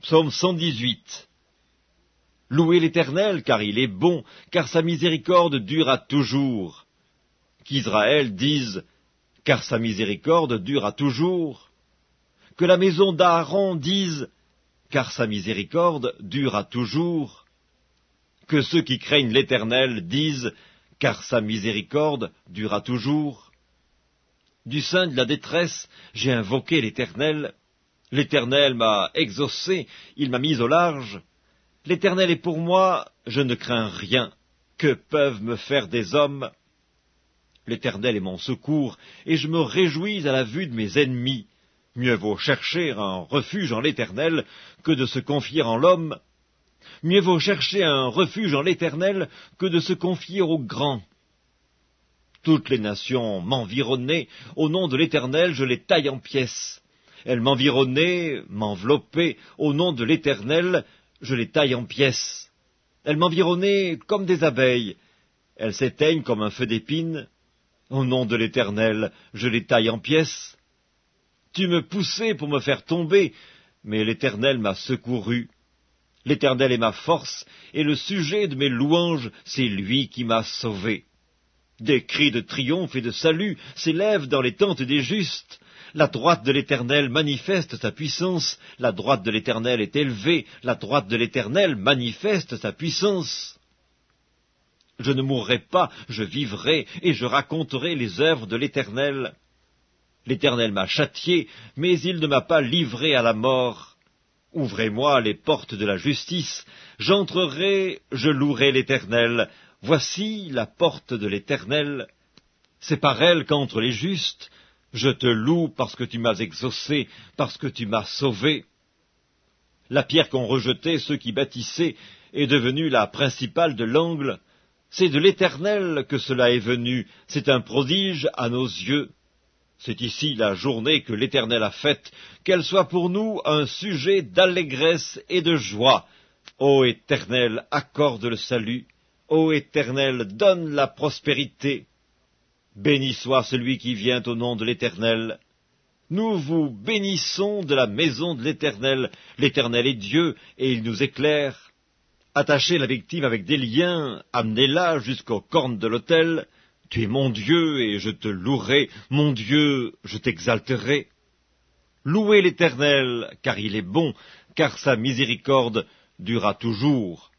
Psaume 118. Louez l'Éternel, car il est bon, car sa miséricorde dure à toujours. Qu'Israël dise, car sa miséricorde dure à toujours. Que la maison d'Aaron dise, car sa miséricorde dure à toujours. Que ceux qui craignent l'Éternel disent, car sa miséricorde dure à toujours. Du sein de la détresse, j'ai invoqué l'Éternel. L'Éternel m'a exaucé, il m'a mis au large. L'Éternel est pour moi, je ne crains rien. Que peuvent me faire des hommes? L'Éternel est mon secours, et je me réjouis à la vue de mes ennemis. Mieux vaut chercher un refuge en l'Éternel que de se confier en l'homme. Mieux vaut chercher un refuge en l'Éternel que de se confier aux grands. Toutes les nations m'environnaient, au nom de l'Éternel je les taille en pièces. Elles m'environnaient, m'enveloppaient, au nom de l'Éternel je les taille en pièces. Elles m'environnaient comme des abeilles, elles s'éteignent comme un feu d'épine. Au nom de l'Éternel je les taille en pièces. Tu me poussais pour me faire tomber, mais l'Éternel m'a secouru. L'Éternel est ma force, et le sujet de mes louanges, c'est lui qui m'a sauvé. Des cris de triomphe et de salut s'élèvent dans les tentes des justes. La droite de l'Éternel manifeste sa puissance, la droite de l'Éternel est élevée, la droite de l'Éternel manifeste sa puissance. Je ne mourrai pas, je vivrai, et je raconterai les œuvres de l'Éternel. L'Éternel m'a châtié, mais il ne m'a pas livré à la mort. Ouvrez-moi les portes de la justice, j'entrerai, je louerai l'Éternel. Voici la porte de l'Éternel. C'est par elle qu'entrent les justes. Je te loue parce que tu m'as exaucé, parce que tu m'as sauvé. La pierre qu'ont rejetée ceux qui bâtissaient est devenue la principale de l'angle. C'est de l'Éternel que cela est venu, c'est un prodige à nos yeux. C'est ici la journée que l'Éternel a faite, qu'elle soit pour nous un sujet d'allégresse et de joie. Ô Éternel, accorde le salut. Ô Éternel, donne la prospérité. Béni soit celui qui vient au nom de l'Éternel. Nous vous bénissons de la maison de l'Éternel. L'Éternel est Dieu, et il nous éclaire. Attachez la victime avec des liens, amenez-la jusqu'aux cornes de l'autel. Tu es mon Dieu, et je te louerai, mon Dieu, je t'exalterai. Louez l'Éternel, car il est bon, car sa miséricorde durera toujours.